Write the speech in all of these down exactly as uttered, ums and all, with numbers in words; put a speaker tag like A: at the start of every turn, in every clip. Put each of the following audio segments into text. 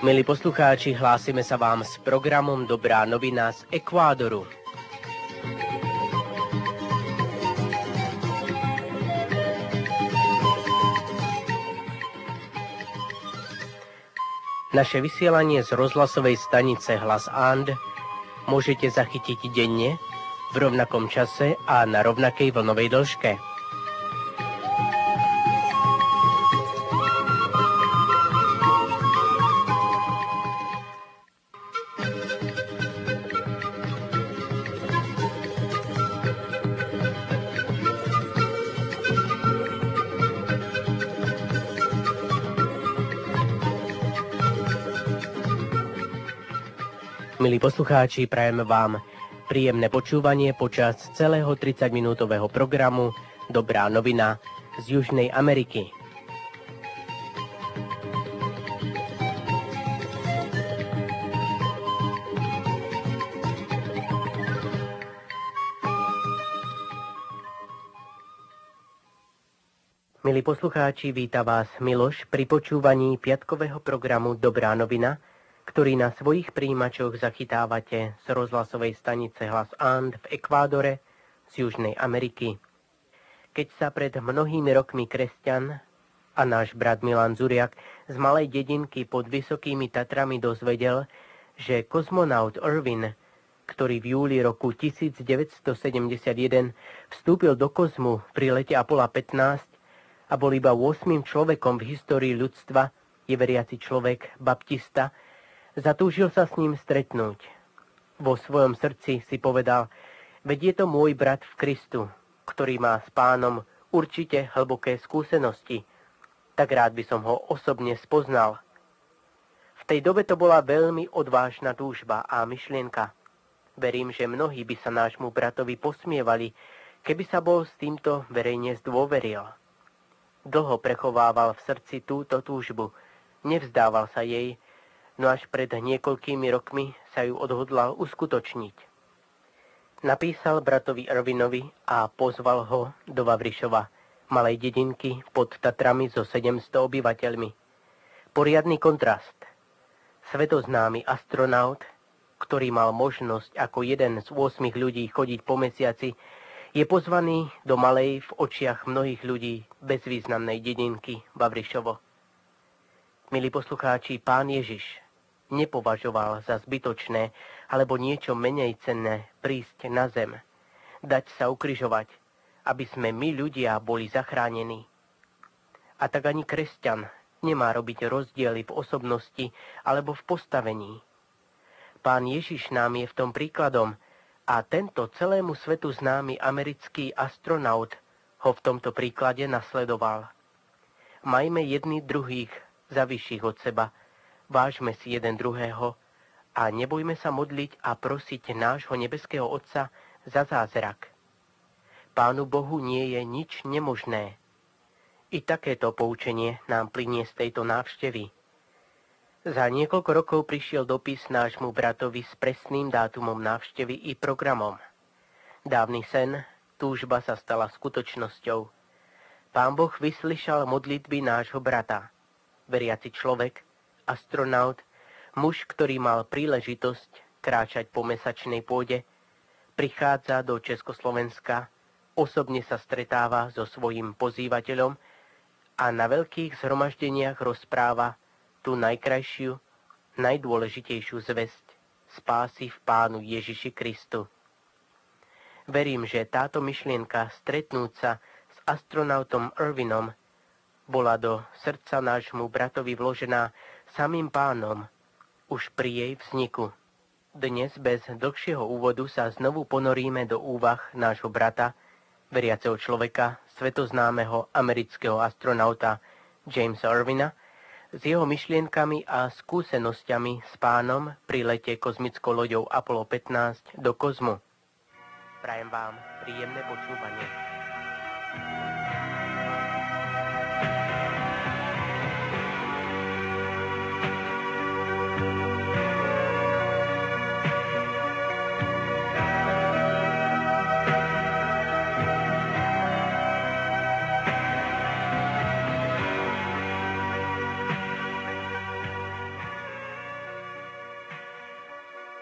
A: Milí poslucháči, hlásime sa vám s programom Dobrá novina z Ekvádoru. Naše vysielanie z rozhlasovej stanice Hlas And môžete zachytiť denne, v rovnakom čase a na rovnakej vlnovej dĺžke. Milí poslucháči, prajeme vám príjemné počúvanie počas celého tridsaťminútového programu Dobrá novina z Južnej Ameriky. Milí poslucháči, víta vás Miloš pri počúvaní piatkového programu Dobrá novina, ktorý na svojich prijímačoch zachytávate z rozhlasovej stanice Hlas And v Ekvádore z Južnej Ameriky. Keď sa pred mnohými rokmi kresťan a náš brat Milan Zuriak z malej dedinky pod Vysokými Tatrami dozvedel, že kozmonaut Irwin, ktorý v júli roku devätnásťsedemdesiatjeden vstúpil do kozmu pri lete Apollo pätnásť a bol iba ôsmym človekom v histórii ľudstva, je veriaci človek Baptista, zatúžil sa s ním stretnúť. Vo svojom srdci si povedal, veď je to môj brat v Kristu, ktorý má s pánom určite hlboké skúsenosti. Tak rád by som ho osobne spoznal. V tej dobe to bola veľmi odvážna túžba a myšlienka. Verím, že mnohí by sa nášmu bratovi posmievali, keby sa bol s týmto verejne zdôveril. Dlho prechovával v srdci túto túžbu, nevzdával sa jej, no až pred niekoľkými rokmi sa ju odhodlal uskutočniť. Napísal bratovi Irwinovi a pozval ho do Vavrišova, malej dedinky pod Tatrami so sedemsto obyvateľmi. Poriadny kontrast. Svetoznámy astronaut, ktorý mal možnosť ako jeden z ôsmich ľudí chodiť po mesiaci, je pozvaný do malej v očiach mnohých ľudí bezvýznamnej dedinky Vavrišovo. Milí poslucháči, Pán Ježiš nepovažoval za zbytočné alebo niečo menej cenné prísť na zem, dať sa ukrižovať, aby sme my ľudia boli zachránení. A tak ani kresťan nemá robiť rozdiely v osobnosti alebo v postavení. Pán Ježiš nám je v tom príkladom a tento celému svetu známy americký astronaut ho v tomto príklade nasledoval. Majme jedni druhých za vyšších od seba, vážme si jeden druhého a nebojme sa modliť a prosiť nášho nebeského Otca za zázrak. Pánu Bohu nie je nič nemožné. I takéto poučenie nám plynie z tejto návštevy. Za niekoľko rokov prišiel dopis nášmu bratovi s presným dátumom návštevy i programom. Dávny sen, túžba sa stala skutočnosťou. Pán Boh vyslyšal modlitby nášho brata. Veriaci človek, astronaut, muž, ktorý mal príležitosť kráčať po mesačnej pôde, prichádza do Československa, osobne sa stretáva so svojím pozývateľom a na veľkých zhromaždeniach rozpráva tú najkrajšiu, najdôležitejšiu zvesť spásy v Pánu Ježiši Kristu. Verím, že táto myšlienka stretnúť sa s astronautom Irwinom bola do srdca nášmu bratovi vložená samým Pánom už pri jej vzniku. Dnes bez dlhšieho úvodu sa znovu ponoríme do úvah nášho brata, veriaceho človeka, svetoznámeho amerického astronauta Jamesa Irwina, s jeho myšlienkami a skúsenosťami s Pánom pri lete kozmickou loďou Apollo pätnásť do kozmu. Prajem vám príjemné počúvanie.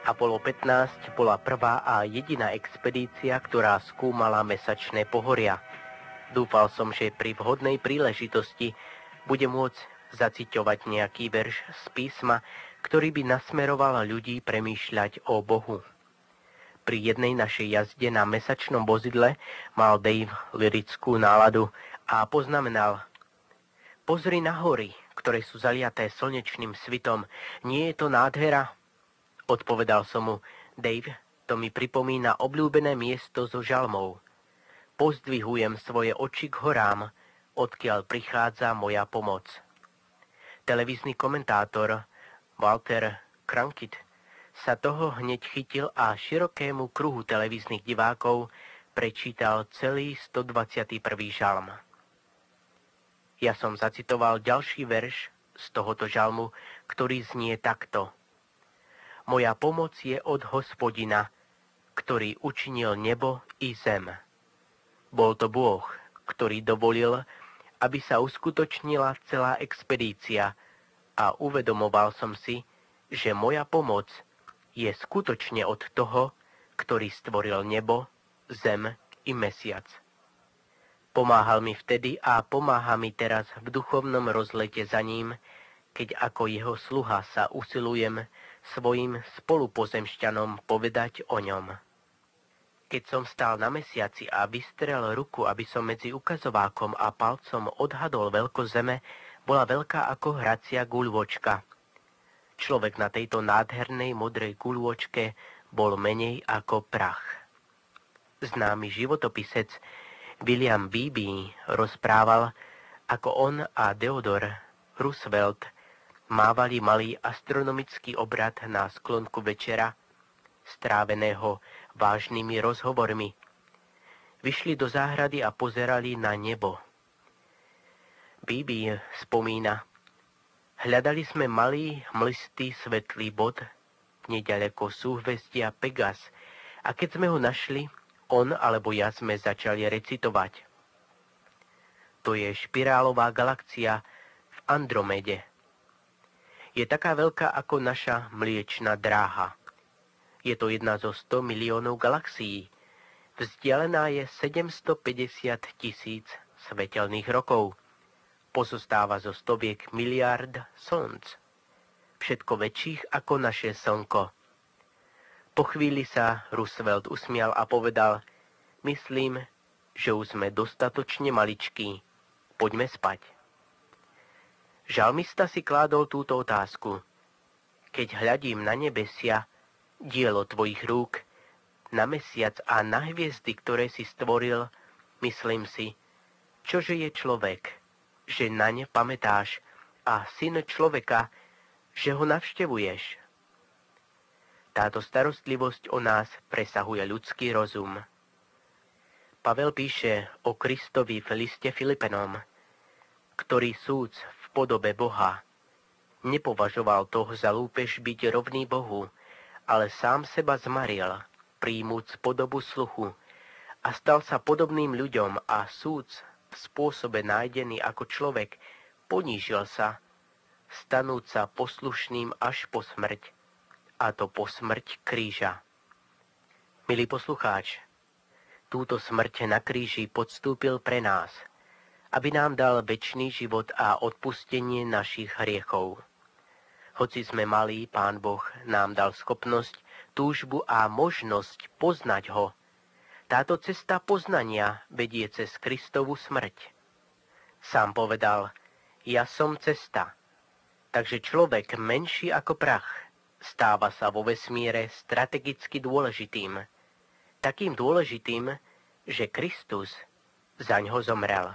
A: Apollo pätnásť bola prvá a jediná expedícia, ktorá skúmala mesačné pohoria. Dúfal som, že pri vhodnej príležitosti bude môcť zaciťovať nejaký verš z písma, ktorý by nasmeroval ľudí premýšľať o Bohu. Pri jednej našej jazde na mesačnom vozidle mal Dave lyrickú náladu a poznamenal: Pozri na hory, ktoré sú zaliaté slnečným svitom. Nie je to nádhera? Odpovedal som mu: Dave, to mi pripomína obľúbené miesto so žalmov. Pozdvihujem svoje oči k horám, odkiaľ prichádza moja pomoc. Televízny komentátor Walter Cronkite sa toho hneď chytil a širokému kruhu televíznych divákov prečítal celý stodvadsiaty prvý žalm. Ja som zacitoval ďalší verš z tohoto žalmu, ktorý znie takto: Moja pomoc je od Hospodina, ktorý učinil nebo i zem. Bol to Bôh, ktorý dovolil, aby sa uskutočnila celá expedícia, a uvedomoval som si, že moja pomoc je skutočne od toho, ktorý stvoril nebo, zem i mesiac. Pomáhal mi vtedy a pomáha mi teraz v duchovnom rozlete za ním, keď ako jeho sluha sa usilujem svojim spolupozemšťanom povedať o ňom. Keď som stál na mesiaci a vystrel ruku, aby som medzi ukazovákom a palcom odhadol veľkosť zeme, bola veľká ako hracia guľôčka. Človek na tejto nádhernej modrej guľôčke bol menej ako prach. Známy životopisec William Beebe rozprával, ako on a Theodore Roosevelt mávali malý astronomický obrad na sklonku večera, stráveného vážnymi rozhovormi. Vyšli do záhrady a pozerali na nebo. Beebe spomína: Hľadali sme malý, mlistý, svetlý bod, neďaleko súhvezdia Pegas, a keď sme ho našli, on alebo ja sme začali recitovať. To je špirálová galaxia v Andromede. Je taká veľká ako naša mliečna dráha. Je to jedna zo sto miliónov galaxií. Vzdialená je sedemstopäťdesiat tisíc svetelných rokov. Pozostáva zo stoviek miliárd slnc, všetko väčších ako naše slnko. Po chvíli sa Roosevelt usmial a povedal: Myslím, že už sme dostatočne maličkí. Poďme spať. Žalmista si kládol túto otázku: Keď hľadím na nebesia, dielo tvojich rúk, na mesiac a na hviezdy, ktoré si stvoril, myslím si, čože je človek, že na ne pamätáš, a syn človeka, že ho navštevuješ. Táto starostlivosť o nás presahuje ľudský rozum. Pavel píše o Kristovi v liste Filipenom, ktorý súc v podobe Boha nepovažoval toho za lúpež byť rovný Bohu, ale sám seba zmaril, príjmuc podobu sluchu, a stal sa podobným ľuďom a súc v spôsobe nájdený ako človek, ponížil sa, stanúť sa poslušným až po smrť, a to po smrť kríža. Milý poslucháč, túto smrť na kríži podstúpil pre nás, aby nám dal večný život a odpustenie našich hriechov. Hoci sme malí, Pán Boh nám dal schopnosť, túžbu a možnosť poznať ho. Táto cesta poznania vedie cez Kristovu smrť. Sám povedal: Ja som cesta. Takže človek menší ako prach stáva sa vo vesmíre strategicky dôležitým. Takým dôležitým, že Kristus zaňho zomrel.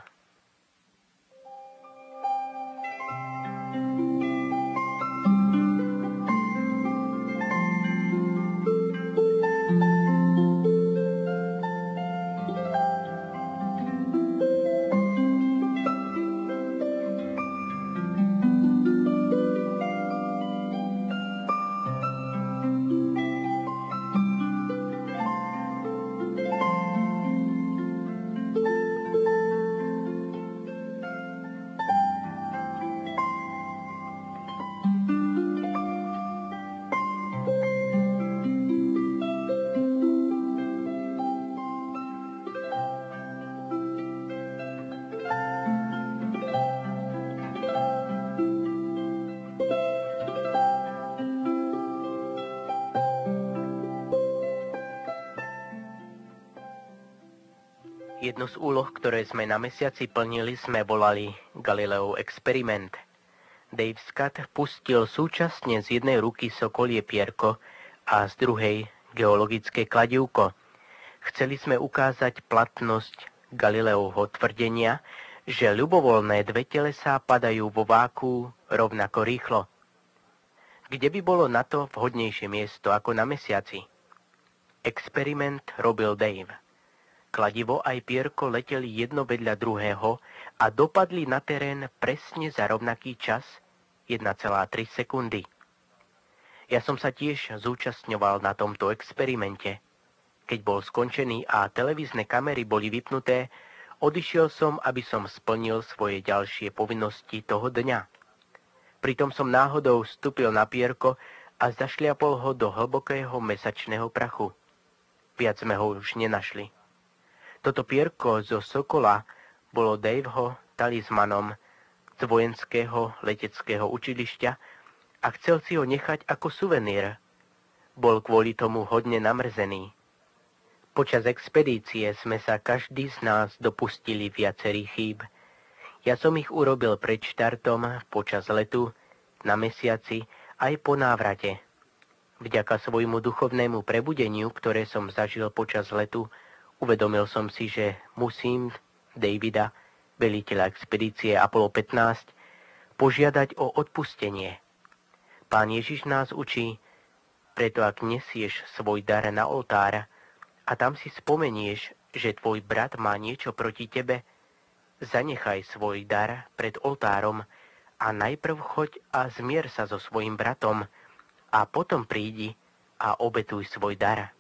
A: Jednu z úloh, ktoré sme na mesiaci plnili, sme volali Galileov experiment. Dave Scott pustil súčasne z jednej ruky sokolie pierko a z druhej geologické kladivko. Chceli sme ukázať platnosť Galileovho tvrdenia, že ľubovoľné dve telesá padajú vo váku rovnako rýchlo. Kde by bolo na to vhodnejšie miesto ako na mesiaci? Experiment robil Dave. Kladivo aj pierko leteli jedno vedľa druhého a dopadli na terén presne za rovnaký čas, jedna celá tri sekundy. Ja som sa tiež zúčastňoval na tomto experimente. Keď bol skončený a televízne kamery boli vypnuté, odišiel som, aby som splnil svoje ďalšie povinnosti toho dňa. Pritom som náhodou vstúpil na pierko a zašliapol ho do hlbokého mesačného prachu. Viac sme ho už nenašli. Toto pierko zo Sokola bolo Daveho talizmanom z vojenského leteckého učilišťa a chcel si ho nechať ako suvenír. Bol kvôli tomu hodne namrzený. Počas expedície sme sa každý z nás dopustili viacerých chýb. Ja som ich urobil pred štartom, počas letu, na mesiaci, aj po návrate. Vďaka svojmu duchovnému prebudeniu, ktoré som zažil počas letu, uvedomil som si, že musím Davida, veliteľa expedície Apollo pätnásť, požiadať o odpustenie. Pán Ježiš nás učí, preto ak nesieš svoj dar na oltár a tam si spomenieš, že tvoj brat má niečo proti tebe, zanechaj svoj dar pred oltárom a najprv choď a zmier sa so svojim bratom a potom prídi a obetuj svoj dar.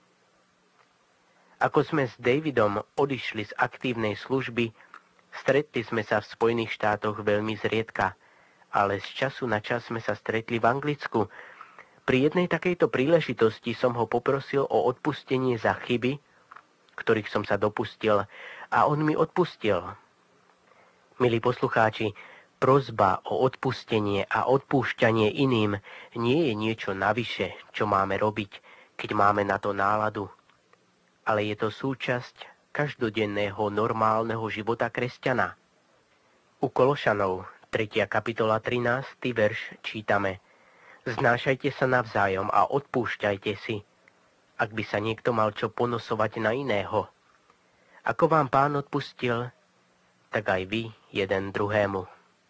A: Ako sme s Davidom odišli z aktívnej služby, stretli sme sa v Spojených štátoch veľmi zriedka, ale z času na čas sme sa stretli v Anglicku. Pri jednej takejto príležitosti som ho poprosil o odpustenie za chyby, ktorých som sa dopustil, a on mi odpustil. Milí poslucháči, prosba o odpustenie a odpúšťanie iným nie je niečo navyše, čo máme robiť, keď máme na to náladu. Ale je to súčasť každodenného normálneho života kresťana. U Kološanov, tretia kapitola, trinásty verš, čítame: Znášajte sa navzájom a odpúšťajte si, ak by sa niekto mal čo ponosovať na iného. Ako vám Pán odpustil, tak aj vy jeden druhému.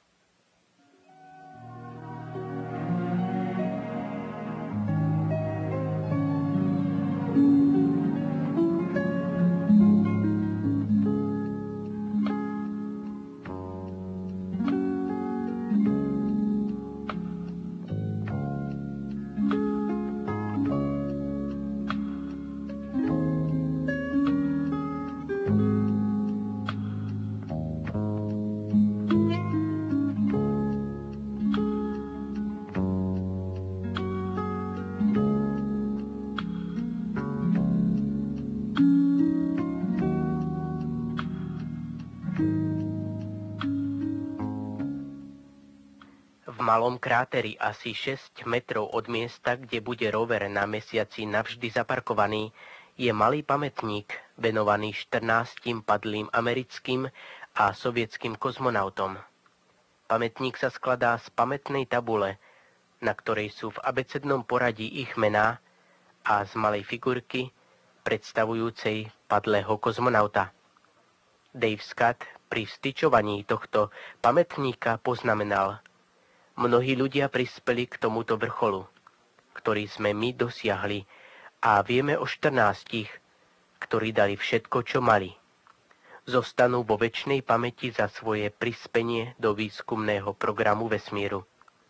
A: V malom kráteri asi šesť metrov od miesta, kde bude rover na mesiaci navždy zaparkovaný, je malý pamätník venovaný štrnástim padlým americkým a sovietským kozmonautom. Pamätník sa skladá z pamätnej tabule, na ktorej sú v abecednom poradí ich mená, a z malej figurky predstavujúcej padlého kozmonauta. Dave Scott pri vstyčovaní tohto pamätníka poznamenal: Mnohí ľudia prispeli k tomuto vrcholu, ktorý sme my dosiahli, a vieme o štrnástich, ktorí dali všetko, čo mali. Zostanú vo večnej pamäti za svoje prispenie do výskumného programu vesmíru.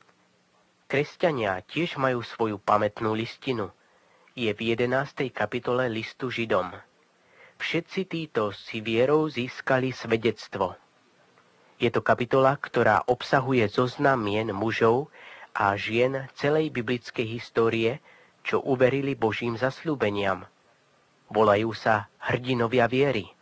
A: Kresťania tiež majú svoju pamätnú listinu. Je v jedenástej kapitole listu Židom. Všetci títo si vierou získali svedectvo. Je to kapitola, ktorá obsahuje zoznam mien mužov a žien celej biblickej histórie, čo uverili Božím zasľúbeniam. Volajú sa hrdinovia viery.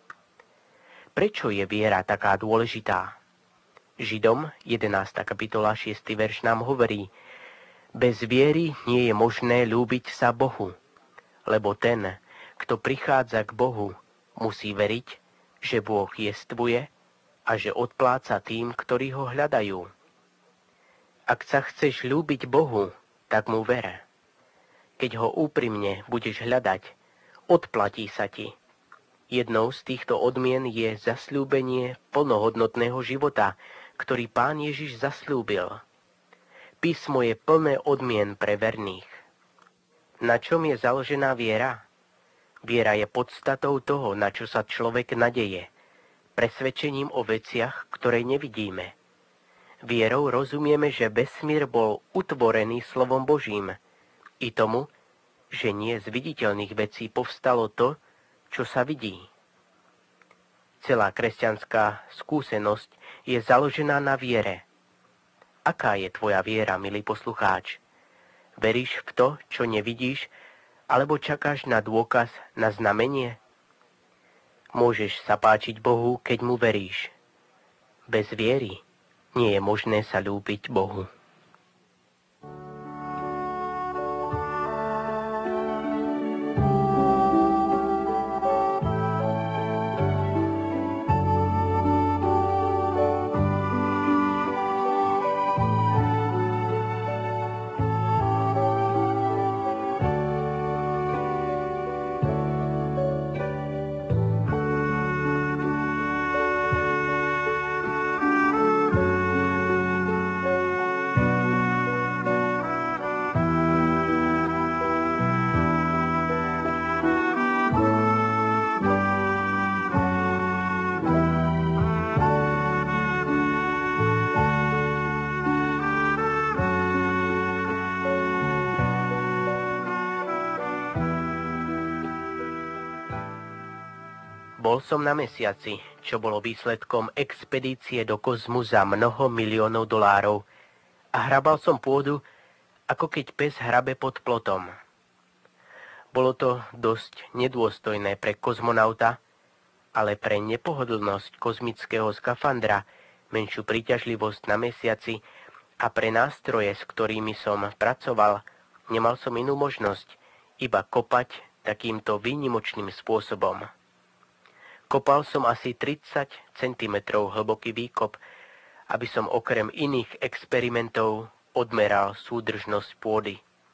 A: Prečo je viera taká dôležitá? Židom, jedenásta kapitola, šiesty verš nám hovorí: Bez viery nie je možné ľúbiť sa Bohu, lebo ten, kto prichádza k Bohu, musí veriť, že Bôh jestvuje a že odpláca tým, ktorí ho hľadajú. Ak sa chceš ľúbiť Bohu, tak mu ver. Keď ho úprimne budeš hľadať, odplatí sa ti. Jednou z týchto odmien je zasľúbenie plnohodnotného života, ktorý Pán Ježiš zasľúbil. Písmo je plné odmien pre verných. Na čom je založená viera? Viera je podstatou toho, na čo sa človek nadeje, presvedčením o veciach, ktoré nevidíme. Vierou rozumieme, že vesmír bol utvorený slovom Božím, i tomu, že nie z viditeľných vecí povstalo to, čo sa vidí. Celá kresťanská skúsenosť je založená na viere. Aká je tvoja viera, milý poslucháč? Veríš v to, čo nevidíš, alebo čakáš na dôkaz, na znamenie? Môžeš sa páčiť Bohu, keď mu veríš. Bez viery nie je možné sa ľúbiť Bohu. Bol som na mesiaci, čo bolo výsledkom expedície do kozmu za mnoho miliónov dolárov a hrabal som pôdu, ako keď pes hrabe pod plotom. Bolo to dosť nedôstojné pre kozmonauta, ale pre nepohodlnosť kozmického skafandra, menšiu príťažlivosť na mesiaci a pre nástroje, s ktorými som pracoval, nemal som inú možnosť, iba kopať takýmto výnimočným spôsobom. Kopal som asi tridsať centimetrov hlboký výkop, aby som okrem iných experimentov odmeral súdržnosť pôdy.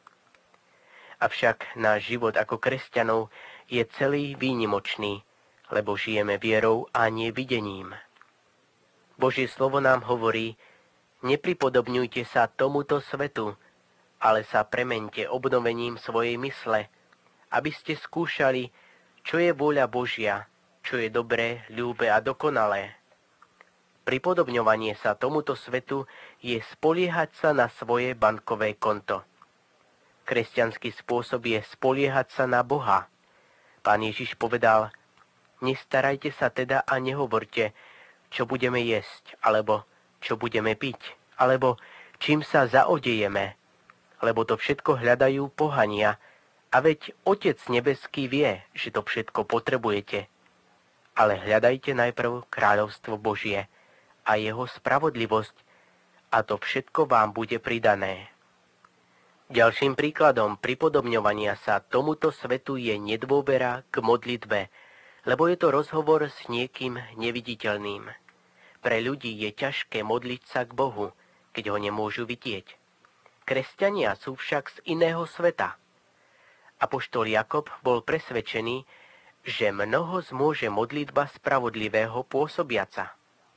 A: Avšak náš život ako kresťanov je celý výnimočný, lebo žijeme vierou a nie videním. Božie slovo nám hovorí: nepripodobňujte sa tomuto svetu, ale sa premeňte obnovením svojej mysle, aby ste skúšali, čo je vôľa Božia, čo je dobré, ľúbe a dokonalé. Pripodobňovanie sa tomuto svetu je spoliehať sa na svoje bankové konto. Kresťanský spôsob je spoliehať sa na Boha. Pán Ježiš povedal: nestarajte sa teda a nehovorte, čo budeme jesť, alebo čo budeme piť, alebo čím sa zaodejeme, lebo to všetko hľadajú pohania, a veď Otec nebeský vie, že to všetko potrebujete. Ale hľadajte najprv kráľovstvo Božie a jeho spravodlivosť, a to všetko vám bude pridané. Ďalším príkladom pripodobňovania sa tomuto svetu je nedôvera k modlitbe, lebo je to rozhovor s niekým neviditeľným. Pre ľudí je ťažké modliť sa k Bohu, keď ho nemôžu vidieť. Kresťania sú však z iného sveta. Apoštol Jakub bol presvedčený, že mnoho zmôže modlitba spravodlivého pôsobiaca.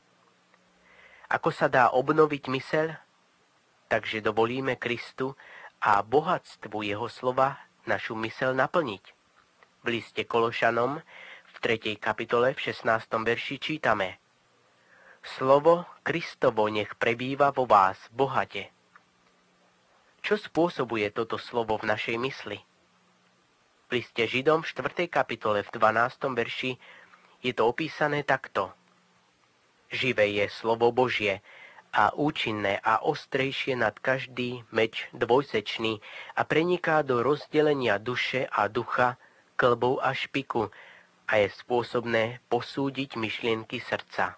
A: Ako sa dá obnoviť myseľ? Takže dovolíme Kristu a bohatstvu jeho slova našu myseľ naplniť. V liste Kološanom v tretej kapitole v šestnástom verši čítame: Slovo Kristovo nech prebýva vo vás bohate. Čo spôsobuje toto slovo v našej mysli? V liste Židom v štvrtej kapitole v dvanástom verši je to opísané takto: Živé je slovo Božie a účinné a ostrejšie nad každý meč dvojsečný a preniká do rozdelenia duše a ducha, kĺbov a špiku a je spôsobné posúdiť myšlienky srdca.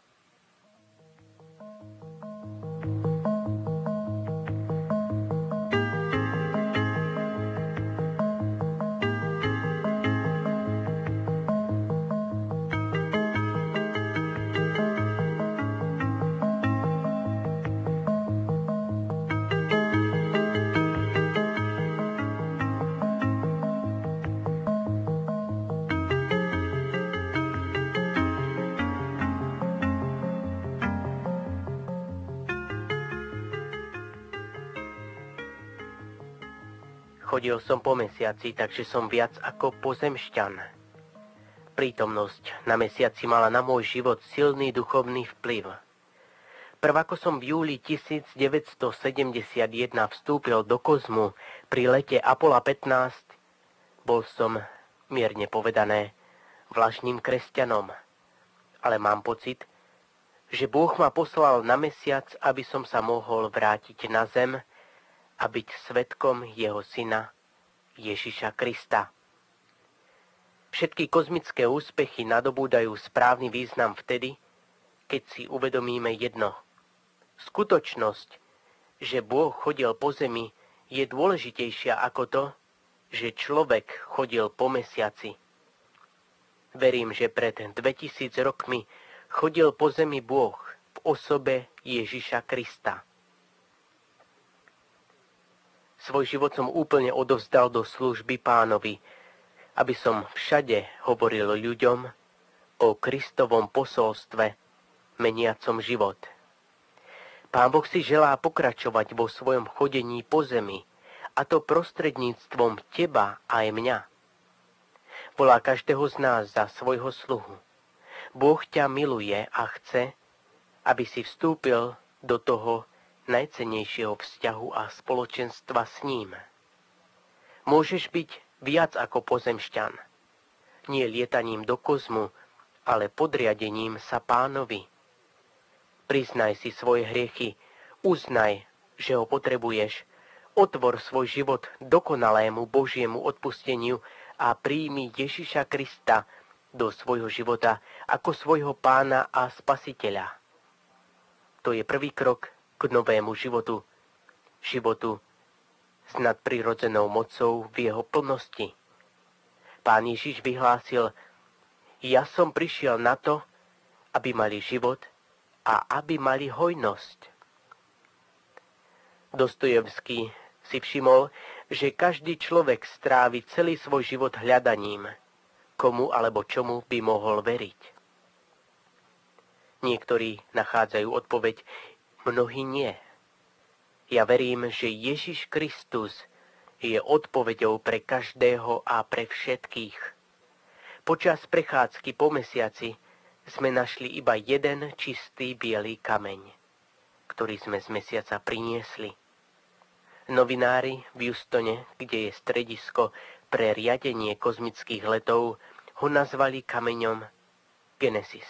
A: Chodil som po mesiaci, takže som viac ako pozemšťan. Prítomnosť na mesiaci mala na môj život silný duchovný vplyv. Prv ako som v júli devätnásťsedemdesiatjeden vstúpil do kozmu pri lete Apollo pätnásť, bol som, mierne povedané, vlažným kresťanom. Ale mám pocit, že Boh ma poslal na mesiac, aby som sa mohol vrátiť na zem a byť svedkom jeho syna Ježiša Krista. Všetky kozmické úspechy nadobúdajú správny význam vtedy, keď si uvedomíme jedno. Skutočnosť, že Boh chodil po zemi, je dôležitejšia ako to, že človek chodil po mesiaci. Verím, že pred dvetisíc rokmi chodil po zemi Boh v osobe Ježiša Krista. Svoj život som úplne odovzdal do služby Pánovi, aby som všade hovoril ľuďom o Kristovom posolstve, meniacom život. Pán Boh si želá pokračovať vo svojom chodení po zemi, a to prostredníctvom teba aj mňa. Volá každého z nás za svojho sluhu. Boh ťa miluje a chce, aby si vstúpil do toho najcennejšieho vzťahu a spoločenstva s ním. Môžeš byť viac ako pozemšťan. Nie lietaním do kozmu, ale podriadením sa Pánovi. Priznaj si svoje hriechy, uznaj, že ho potrebuješ, otvor svoj život dokonalému Božiemu odpusteniu a príjmi Ježiša Krista do svojho života ako svojho Pána a Spasiteľa. To je prvý krok k novému životu, životu s nadprirodzenou mocou v jeho plnosti. Pán Ježiš vyhlásil: Ja som prišiel na to, aby mali život a aby mali hojnosť. Dostojevský si všimol, že každý človek strávi celý svoj život hľadaním, komu alebo čomu by mohol veriť. Niektorí nachádzajú odpoveď, mnohí nie. Ja verím, že Ježiš Kristus je odpoveďou pre každého a pre všetkých. Počas prechádzky po mesiaci sme našli iba jeden čistý biely kameň, ktorý sme z mesiaca priniesli. Novinári v Houstone, kde je stredisko pre riadenie kozmických letov, ho nazvali kameňom Genesis.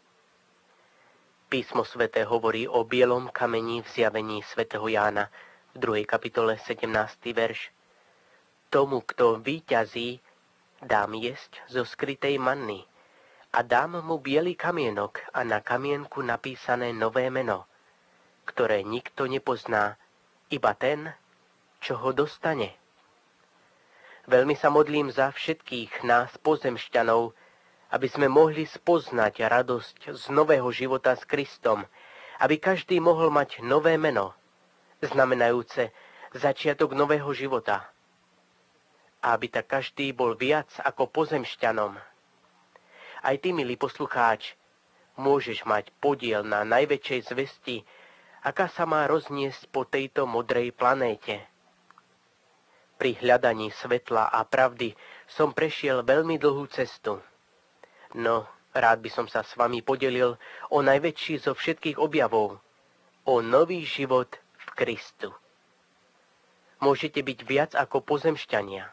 A: Písmo sväté hovorí o bielom kameni v zjavení svätého Jána v druhej kapitole sedemnásty verš. Tomu, kto víťazí, dám jesť zo skrytej manny a dám mu biely kamienok a na kamienku napísané nové meno, ktoré nikto nepozná, iba ten, čo ho dostane. Veľmi sa modlím za všetkých nás pozemšťanov, aby sme mohli spoznať radosť z nového života s Kristom, aby každý mohol mať nové meno, znamenajúce začiatok nového života. A aby tak každý bol viac ako pozemšťanom. Aj ty, milý poslucháč, môžeš mať podiel na najväčšej zvesti, aká sa má rozniesť po tejto modrej planéte. Pri hľadaní svetla a pravdy som prešiel veľmi dlhú cestu. No, rád by som sa s vami podelil o najväčší zo všetkých objavov, o nový život v Kristu. Môžete byť viac ako pozemšťania.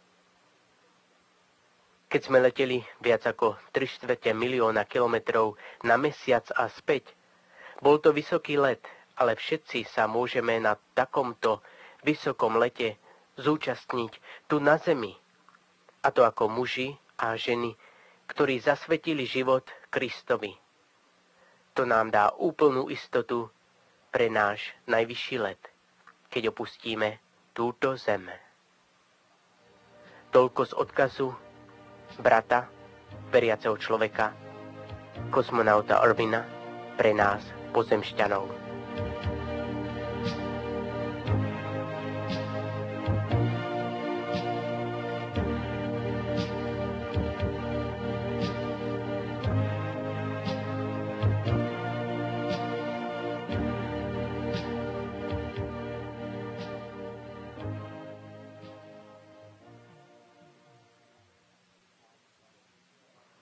A: Keď sme leteli viac ako tri štvrte milióna kilometrov na mesiac a späť, bol to vysoký let, ale všetci sa môžeme na takomto vysokom lete zúčastniť tu na zemi. A to ako muži a ženy, ktorí zasvetili život Kristovi. To nám dá úplnú istotu pre náš najvyšší let, keď opustíme túto zem. Toľko z odkazu brata, veriaceho človeka, kozmonauta Irvina, pre nás, pozemšťanov.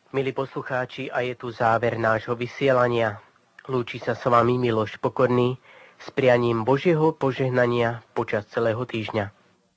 A: Milí poslucháči, a je tu záver nášho vysielania. Lúči sa s vami Miloš Pokorný s prianím Božieho požehnania počas celého týždňa.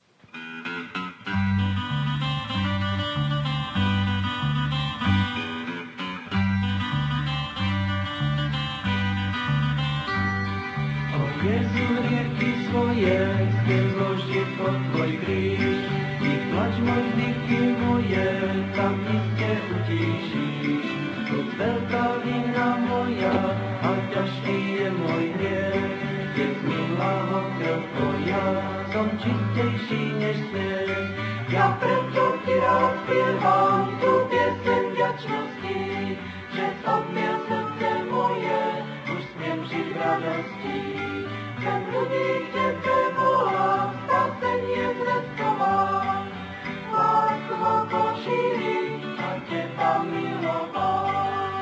B: O Jezu, rieky svoje, spiem zložiť pod tvoj kríž, i plač môj vzdychy moje, tam iste utíšiš. Hoď veľká vina moja, a ťažký je môj hriech, keď zmila ho krv tvoja, som čistejší než sneh. Ja preto ti rád spievam tú pieseň vďačnosti, že odmiel srdce moje, už smiem žiť v radosti. Chcem ľudí k tebe volať, spasenie zvestovať, lásku pošíriť a teba milovať.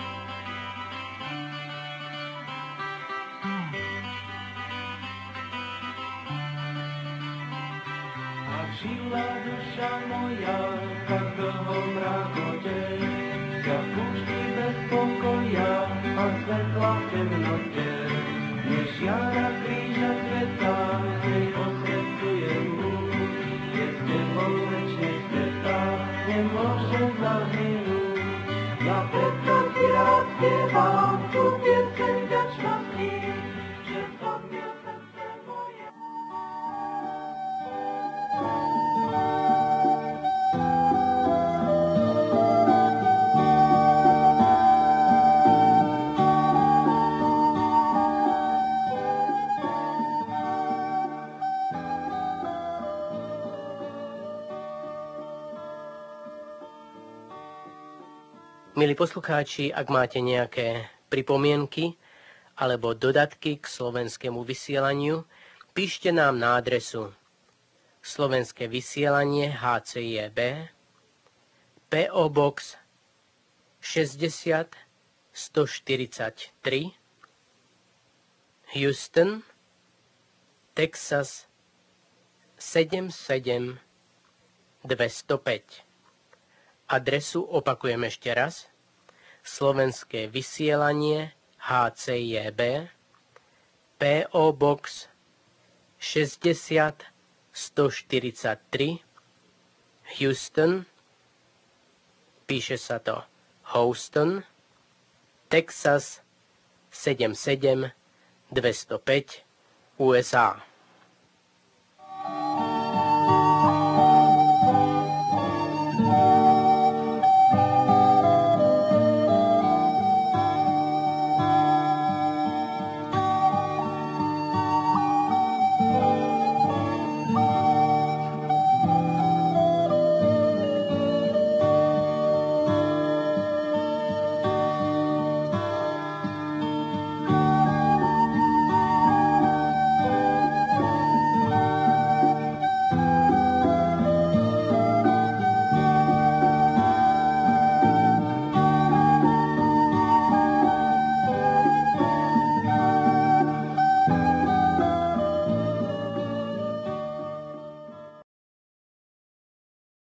B: Ak žila duša moja v tak dlhom mrakote, ja v púšti bez pokoja a svetla v temnote, než jara kríža sveta, nej osvecujem lúč, je s tebou večne sveta, nemôžem zahynúť. Ja preto ti rád spievam tú pieseň vďačnosti, že zhodnil srdce moje.
A: Milí poslucháči, ak máte nejaké pripomienky alebo dodatky k slovenskému vysielaniu, píšte nám na adresu Slovenské vysielanie há cé jé bé, pé ó Box šesťdesiat stoštyridsaťtri, Houston, Texas sedem sedem dvestopäť. Adresu opakujem ešte raz. Slovenské vysielanie há cé jé bé, pé ó Box šesťdesiat stoštyridsaťtri, Houston, píše sa to Houston, Texas sedem sedem dvestopäť, ú es á.